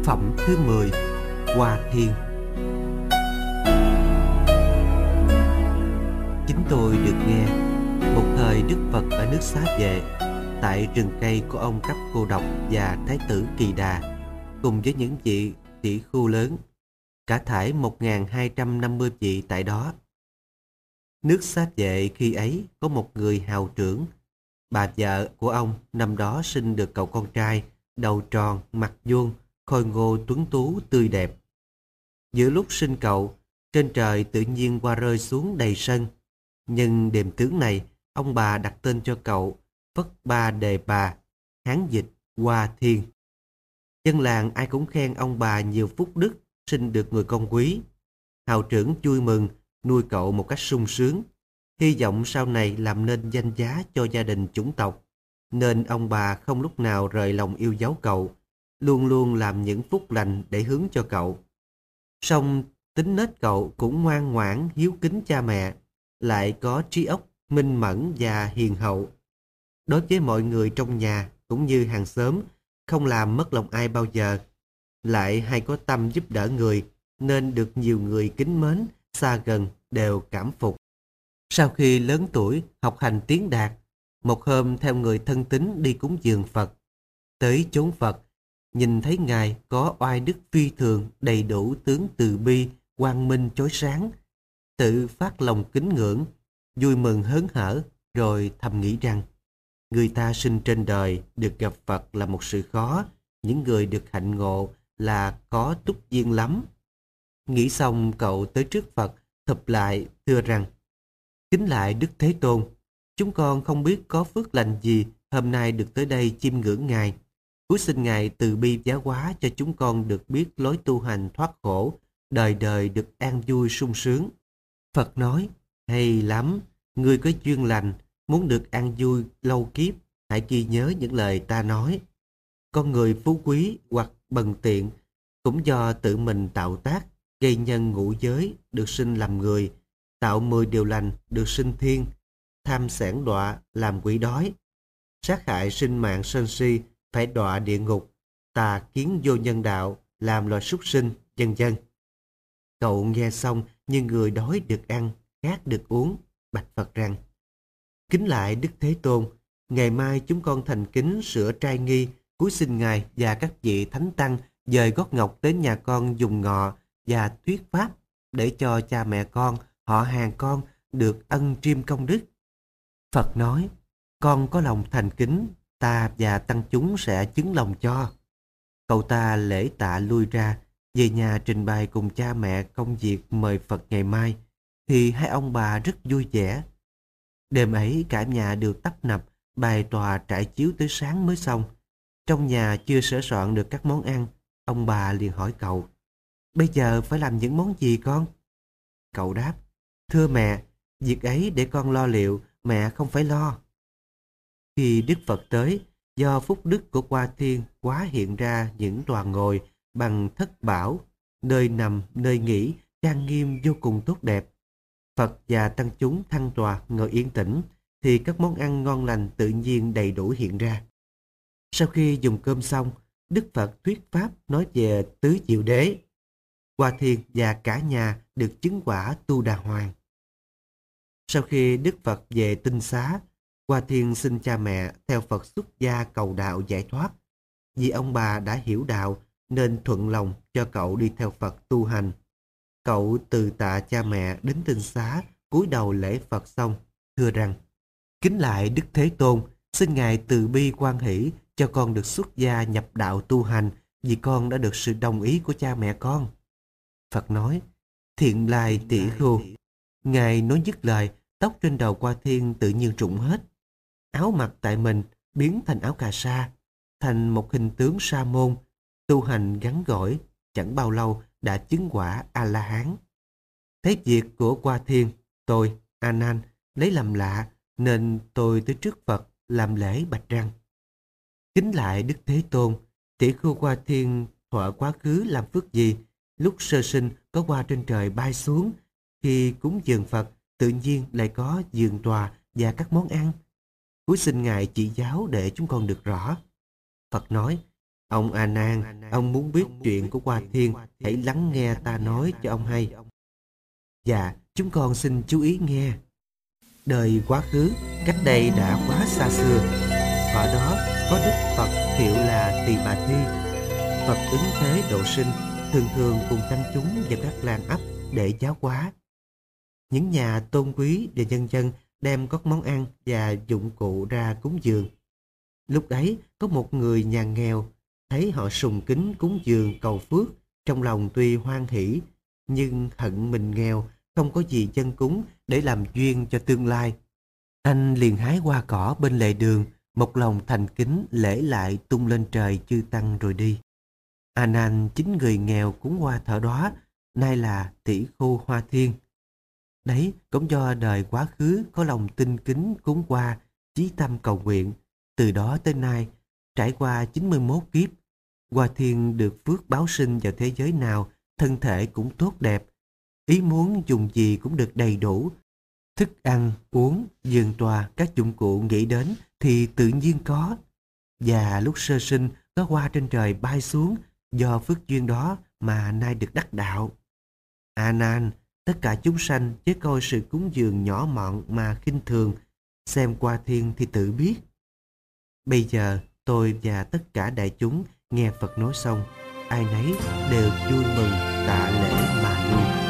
Phẩm thứ 10. Hoa Thiên. Chính tôi được nghe, một thời Đức Phật ở nước Xá Vệ, tại rừng cây của ông Cấp Cô Độc và Thái tử Kỳ Đà, cùng với những vị tỷ khưu lớn, cả thảy 1250 vị tại đó. Nước Xá Vệ khi ấy có một người hào trưởng. Bà vợ của ông năm đó sinh được cậu con trai, đầu tròn, mặt vuông, khôi ngô tuấn tú tươi đẹp. Giữa lúc sinh cậu, trên trời tự nhiên hoa rơi xuống đầy sân. Nhưng đêm tướng này, ông bà đặt tên cho cậu Phất Ba Đề Bà, Hán dịch Hoa Thiên. Dân làng ai cũng khen ông bà nhiều phúc đức, sinh được người con quý. Hào trưởng vui mừng, nuôi cậu một cách sung sướng, hy vọng sau này làm nên danh giá cho gia đình chủng tộc. Nên ông bà không lúc nào rời lòng yêu dấu cậu, luôn luôn làm những phúc lành để hướng cho cậu. Song tính nết cậu cũng ngoan ngoãn, hiếu kính cha mẹ, lại có trí óc minh mẫn và hiền hậu. Đối với mọi người trong nhà cũng như hàng xóm, không làm mất lòng ai bao giờ. Lại hay có tâm giúp đỡ người, nên được nhiều người kính mến, xa gần đều cảm phục. Sau khi lớn tuổi, học hành tiến đạt, một hôm theo người thân tín đi cúng dường Phật. Tới chốn Phật, nhìn thấy Ngài có oai đức phi thường, đầy đủ tướng từ bi, quang minh chói sáng. Tự phát lòng kính ngưỡng, vui mừng hớn hở, rồi thầm nghĩ rằng người ta sinh trên đời được gặp Phật là một sự khó, những người được hạnh ngộ là có túc duyên lắm. Nghĩ xong cậu tới trước Phật, thụp lại thưa rằng: Kính lại Đức Thế Tôn, chúng con không biết có phước lành gì hôm nay được tới đây chiêm ngưỡng Ngài. Cúi xin Ngài từ bi giáo hóa cho chúng con được biết lối tu hành thoát khổ, đời đời được an vui sung sướng. Phật nói: Hay lắm, ngươi có duyên lành, muốn được an vui lâu kiếp, hãy ghi nhớ những lời ta nói. Con người phú quý hoặc bần tiện cũng do tự mình tạo tác, gây nhân ngũ giới được sinh làm người, tạo 10 điều lành được sinh thiên, tham sản đọa làm quỷ đói, sát hại sinh mạng sân si phải đọa địa ngục, tà kiến vô nhân đạo làm loài súc sinh, vân vân. Cậu nghe xong như người đói được ăn, khát được uống, bạch Phật rằng: Kính lại Đức Thế Tôn, ngày mai chúng con thành kính sửa trai nghi, cúi xin Ngài và các vị thánh tăng dời gót ngọc đến nhà con dùng ngọ và thuyết pháp, để cho cha mẹ con, họ hàng con được ân triêm công đức. Phật nói: Con có lòng thành kính, ta và tăng chúng sẽ chứng lòng cho. Cậu ta lễ tạ lui ra, về nhà trình bày cùng cha mẹ công việc mời Phật ngày mai, thì hai ông bà rất vui vẻ. Đêm ấy cả nhà đều tấp nập bày tòa trải chiếu tới sáng mới xong. Trong nhà chưa sửa soạn được các món ăn, ông bà liền hỏi cậu: Bây giờ phải làm những món gì con? Cậu đáp: Thưa mẹ, việc ấy để con lo liệu, mẹ không phải lo. Khi Đức Phật tới, do phúc đức của Hoa Thiên quá hiện ra những tòa ngồi bằng thất bảo, nơi nằm, nơi nghỉ, trang nghiêm vô cùng tốt đẹp. Phật và tăng chúng thăng tòa ngồi yên tĩnh, thì các món ăn ngon lành tự nhiên đầy đủ hiện ra. Sau khi dùng cơm xong, Đức Phật thuyết pháp nói về tứ diệu đế. Hoa Thiên và cả nhà được chứng quả tu đà hoàng. Sau khi Đức Phật về tinh xá, Hoa Thiên xin cha mẹ theo Phật xuất gia cầu đạo giải thoát. Vì ông bà đã hiểu đạo nên thuận lòng cho cậu đi theo Phật tu hành. Cậu từ tạ cha mẹ đến tinh xá, cúi đầu lễ Phật xong, thưa rằng: Kính lại Đức Thế Tôn, xin Ngài từ bi quan hỷ cho con được xuất gia nhập đạo tu hành, vì con đã được sự đồng ý của cha mẹ con. Phật nói: Thiện lai tỷ khưu. Ngài nói dứt lời, tóc trên đầu Hoa Thiên tự nhiên rụng hết. Áo mặc tại mình biến thành áo cà sa, thành một hình tướng sa môn, tu hành ngắn gỏi, chẳng bao lâu đã chứng quả A-la-hán. Thấy việc của Hoa Thiên, tôi, A Nan, lấy làm lạ, nên tôi tới trước Phật làm lễ bạch rằng: Kính lại Đức Thế Tôn, tỷ khưu Hoa Thiên thuở quá khứ làm phước gì? Lúc sơ sinh có hoa trên trời bay xuống, khi cúng dường Phật tự nhiên lại có giường tòa và các món ăn. Cúi xin Ngài chỉ giáo để chúng con được rõ. Phật nói: Ông A Nan, ông muốn biết chuyện của Hoa Thiên, hãy lắng nghe ta nói cho ông hay. Dạ, chúng con xin chú ý nghe. Đời quá khứ, cách đây đã quá xa xưa, ở đó có Đức Phật hiệu là Tỳ Bà Thi. Phật ứng thế độ sinh, thường thường cùng tăng chúng vào các làng ấp để giáo hóa. Những nhà tôn quý và nhân dân đem các món ăn và dụng cụ ra cúng dường. Lúc ấy có một người nhà nghèo thấy họ sùng kính cúng dường cầu phước, trong lòng tuy hoan hỷ nhưng hận mình nghèo, không có gì dâng cúng để làm duyên cho tương lai. Anh liền hái hoa cỏ bên lề đường, một lòng thành kính lễ lại tung lên trời chư tăng rồi đi. A Nan chính người nghèo cúng hoa thở đó, nay là tỷ khưu Hoa Thiên. Đấy cũng do đời quá khứ có lòng tinh kính cúng hoa, chí tâm cầu nguyện. Từ đó tới nay, trải qua 91 kiếp, Hoa Thiên được phước báo sinh vào thế giới nào, thân thể cũng tốt đẹp. Ý muốn dùng gì cũng được đầy đủ. Thức ăn, uống, giường tòa, các dụng cụ nghĩ đến thì tự nhiên có. Và lúc sơ sinh có hoa trên trời bay xuống, do phước duyên đó mà nay được đắc đạo. A Nan, tất cả chúng sanh chớ coi sự cúng dường nhỏ mọn mà khinh thường, xem Hoa Thiên thì tự biết. Bây giờ tôi và tất cả đại chúng nghe Phật nói xong, ai nấy đều vui mừng tạ lễ mà lui.